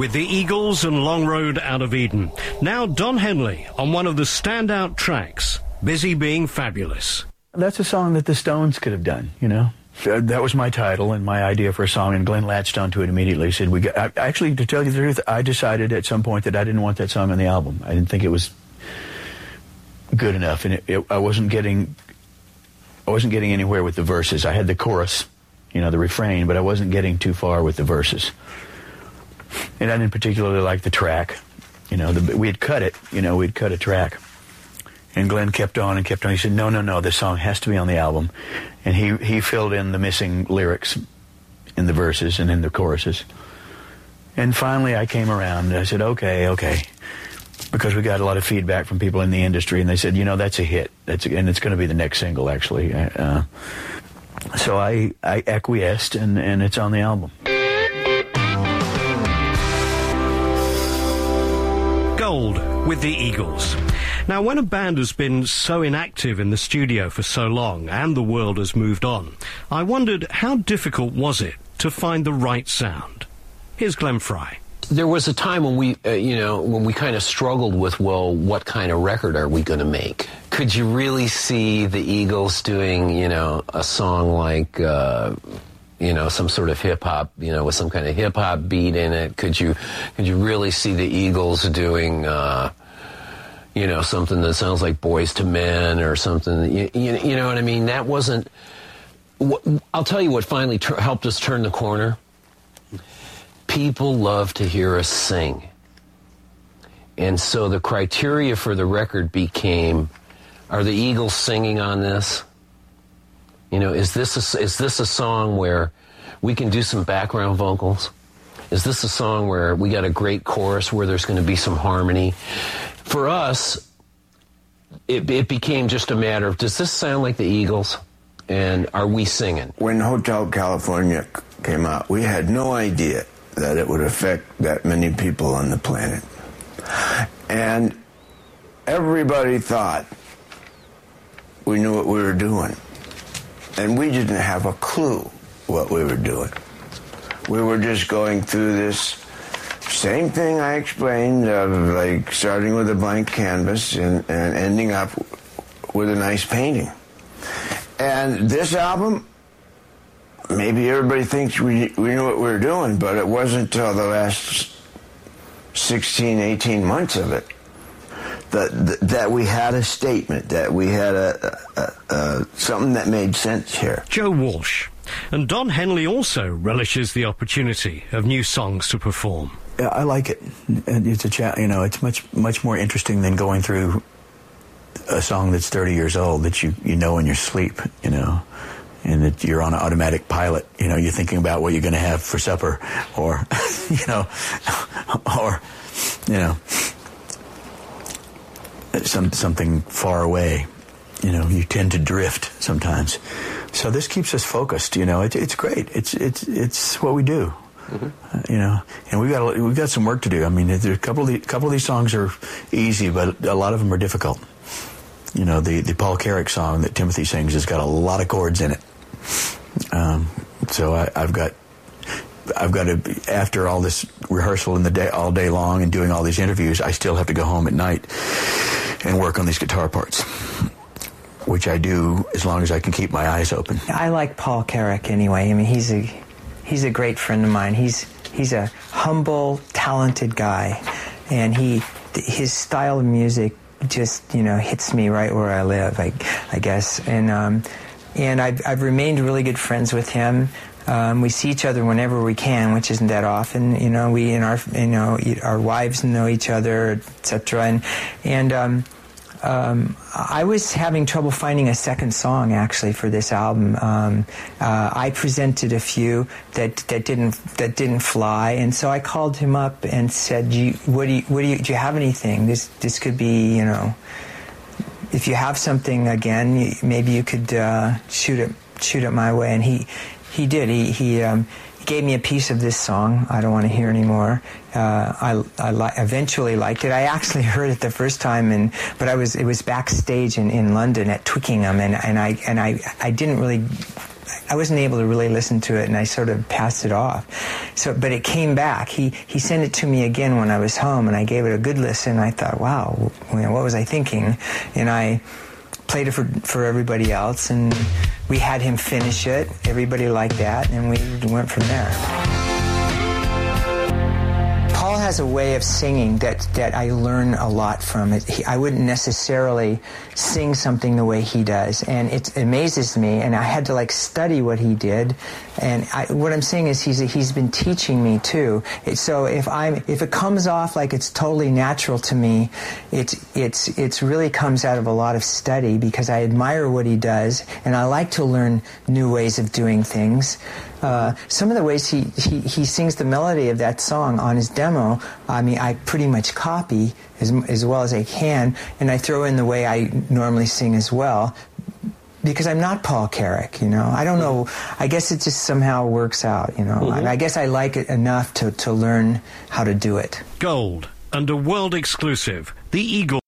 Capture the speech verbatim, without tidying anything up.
with the Eagles and Long Road Out of Eden. Now Don Henley on one of the standout tracks, Busy Being Fabulous. That's a song that the Stones could have done, you know. That was my title and my idea for a song, and Glenn latched onto it immediately. He said, "We got." I, actually, to tell you the truth, I decided at some point that I didn't want that song on the album. I didn't think it was good enough, and it, it, I wasn't getting, I wasn't getting anywhere with the verses. I had the chorus, you know, the refrain, but I wasn't getting too far with the verses. And I didn't particularly like the track. You know, the, we had cut it. You know, we'd cut a track. And Glenn kept on and kept on. He said, no, no, no, this song has to be on the album. And he, he filled in the missing lyrics in the verses and in the choruses. And finally I came around and I said, okay, okay. Because we got a lot of feedback from people in the industry, and they said, you know, that's a hit. That's a, and it's going to be the next single, actually. Uh, so I, I acquiesced, and, and it's on the album. Gold with the Eagles. Now, when a band has been so inactive in the studio for so long and the world has moved on, I wondered how difficult was it to find the right sound? Here's Glenn Frey. There was a time when we, uh, you know, when we kind of struggled with, well, what kind of record are we going to make? Could you really see the Eagles doing, you know, a song like, uh, you know, some sort of hip-hop, you know, with some kind of hip-hop beat in it? Could you, could you really see the Eagles doing, uh, you know, something that sounds like Boys to Men or something? You, you, you know what I mean? That wasn't... I'll tell you what finally ter- helped us turn the corner. People love to hear us sing. And so the criteria for the record became, are the Eagles singing on this? You know, is this a, is this a song where we can do some background vocals? Is this a song where we got a great chorus where there's going to be some harmony? For us, it, it became just a matter of, does this sound like the Eagles? And are we singing? When Hotel California came out, we had no idea that it would affect that many people on the planet. And everybody thought we knew what we were doing. And we didn't have a clue what we were doing. We were just going through this same thing I explained, of like starting with a blank canvas and, and ending up with a nice painting. And this album, maybe everybody thinks we we knew what we were doing, but it wasn't until the last sixteen, eighteen months of it that that we had a statement, that we had a, a, a something that made sense here. Joe Walsh. And Don Henley also relishes the opportunity of new songs to perform. Yeah, I like it. It's a cha- you know, it's much much more interesting than going through a song that's thirty years old that you, you know in your sleep, you know, and that you're on an automatic pilot. You know, you're thinking about what you're going to have for supper, or, you know, or, you know, some something far away. You know, you tend to drift sometimes. So this keeps us focused. You know, it, it's great. It's it's it's what we do. Mm-hmm. Uh, you know, and we've got we've got some work to do. I mean, there a couple of the, couple of these songs are easy, but a lot of them are difficult. You know, the, the Paul Carrick song that Timothy sings has got a lot of chords in it. Um, so I, I've got, I've got to, after all this rehearsal in the day, all day long, and doing all these interviews, I still have to go home at night and work on these guitar parts, which I do as long as I can keep my eyes open. I like Paul Carrick anyway. I mean, he's a, he's a great friend of mine. He's, he's a humble, talented guy, and he, his style of music just, you know, hits me right where I live, I, I guess. And um, and I've, I've remained really good friends with him. Um, we see each other whenever we can, which isn't that often. You know, we and our, you know, our wives know each other, et cetera. And and um, um, I was having trouble finding a second song actually for this album. Um, uh, I presented a few that, that didn't that didn't fly, and so I called him up and said, you, "What do you what do you do? You have anything? This this could be, you know, if you have something again, you, maybe you could uh, shoot it shoot it my way." And he he did. He he. Um, He gave me a piece of this song, I Don't Want to Hear Anymore. Uh, I, I li- eventually liked it. I actually heard it the first time, and but I was it was backstage in, in London at Twickenham, and, and I and I I didn't really I wasn't able to really listen to it, and I sort of passed it off. So, but it came back. He he sent it to me again when I was home, and I gave it a good listen. I thought, wow, you know, what was I thinking? And I played it for for everybody else, and we had him finish it. Everybody liked that, and we went from there. Paul has a way of singing that, that I learn a lot from. It. He, I wouldn't necessarily sing something the way he does, and it amazes me, and I had to like study what he did. And I, what I'm saying is he's he's been teaching me too. It, so if I'm if it comes off like it's totally natural to me, it's it's it's really comes out of a lot of study, because I admire what he does, and I like to learn new ways of doing things. Uh, some of the ways he, he, he sings the melody of that song on his demo, I mean, I pretty much copy as, as well as I can, and I throw in the way I normally sing as well, because I'm not Paul Carrack, you know. I don't know. I guess it just somehow works out, you know. Mm-hmm. I, I guess I like it enough to, to learn how to do it. Gold and a world exclusive, The Eagles.